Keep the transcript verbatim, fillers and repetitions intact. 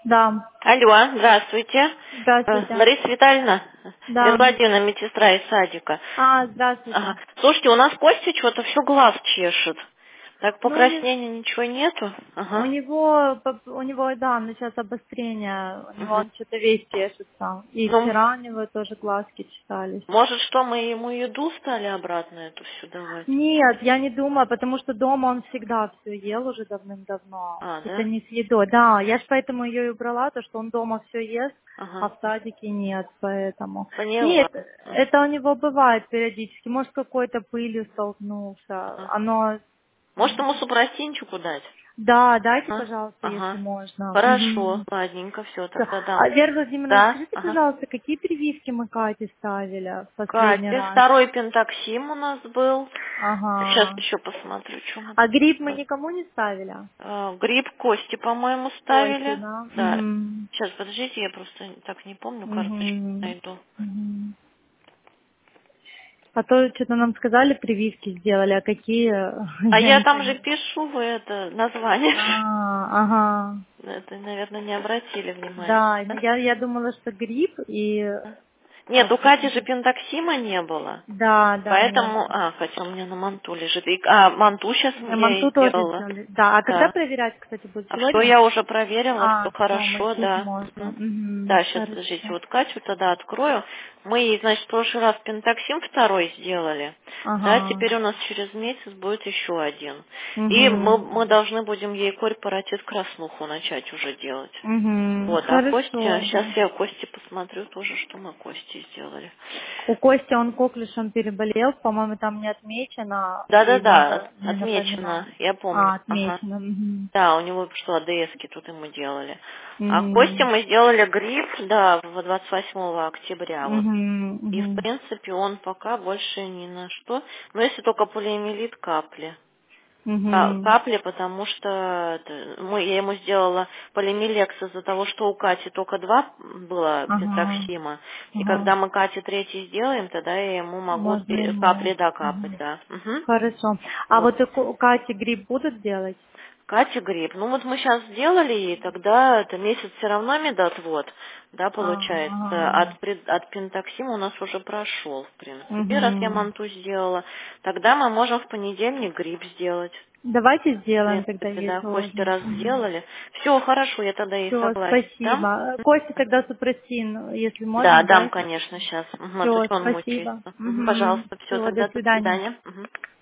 Да. Алло, здравствуйте. Э, Здравствуйте. Лариса Витальевна, Да. Елена Владимировна, медсестра из садика. А, здравствуйте. Ага. Слушайте, у нас Костя что-то все глаз чешет. Так Ну, у него, покраснения ничего нету? у Ага. него, поп- у него, да, началось обострение. У него Угу. он что-то весь чешется. И Ну, вчера у него тоже глазки чесались. может, что мы ему еду стали обратно эту всю давать? Нет, я не думаю, потому что дома он всегда все ел уже давным-давно. А, Это да? не с едой. Да, я ж поэтому ее и убрала, то что он дома все ест, а Ага. в садике нет, поэтому. Поняла. Нет, это у него бывает периодически. Может, какой-то пылью столкнулся. Ага. Оно. Может, ему супростинчику дать? Да, дайте, А? пожалуйста, если Ага. можно. Хорошо, Мгм. ладненько, все, Всё. тогда дам. А, Вера Владимировна, Да? скажите, Ага. пожалуйста, какие прививки мы Кате ставили в последний Катя, раз? второй пентаксим у нас был. Сейчас Ага. еще посмотрю, что мы А там. грипп мы никому не ставили? Э, Гриб кости, по-моему, Кости, ставили. да? Да. Угу. Сейчас, подождите, я просто так не помню, карточку Угу. найду. Угу. А то что-то нам сказали, прививки сделали, а какие, А я я не там же поняла. пишу, вы это название. А, ага. Это, наверное, не обратили внимания. Да, Да? я, я думала, что грипп и... Нет, а, у Кати же пентаксима не было. Да, да, не Поэтому, было. а, хотя у меня на манту лежит. И, а, манту сейчас я Манту и тоже сделала. сделали. Да, а когда Да. проверять, кстати, будет А все сегодня? я уже проверила, А, все все, хорошо, чуть да. можно. Мгм. Угу. Да, сейчас, подождите, Хорошо. вот Катю тогда открою. Мы ей, значит, в прошлый раз пентаксим второй сделали. Да, Ага. теперь у нас через месяц будет еще один. И мы, Угу. мы должны будем ей корпоратив краснуху начать уже делать. Угу. Вот, а Костя, Хорошо, сейчас да. я Кости посмотрю тоже, что мы Кости сделали. У Кости он коклюшем переболел, по-моему, там не отмечено, и Да-да-да, надо не отмечено, напоминать. я помню. А, Ага. отмечено. Угу. Да, у него что, АДСки тут ему делали. А Косте Угу. мы сделали грипп, да, в двадцать восьмого октября вот. Угу. И в Угу. принципе он пока больше ни на что. Но если только полиомиелит капли. Ка- Угу. Капли, потому что это, мы, я ему сделала полимелекс из-за того, что у Кати только два было Ага. пентаксима. И Ага. когда мы Кате третий сделаем, тогда я ему могу Можно три- ему. капли докапать, Ага. да. Мгм. Хорошо. А Вот. вот у Ку- Кати грипп будут делать? Катя грипп. Ну вот мы сейчас сделали ей, тогда это месяц все равно медотвод, да, получается. Ага. От, пред- от пентаксима у нас уже прошел, в принципе. Раз я Угу. манту сделала, тогда мы можем в понедельник грипп сделать. Давайте В сделаем тогда принципе, ей да, Кости тоже. раз сделали. Все, хорошо, я тогда ей Все, согласен. Дам? спасибо. Костя тогда супростин, если Да, можно, дам, дайте. конечно, сейчас. Угу, а то Все, есть он спасибо. мучается. Мгм, Угу. пожалуйста, все, Все, до тогда до свидания. свидания. Мгм.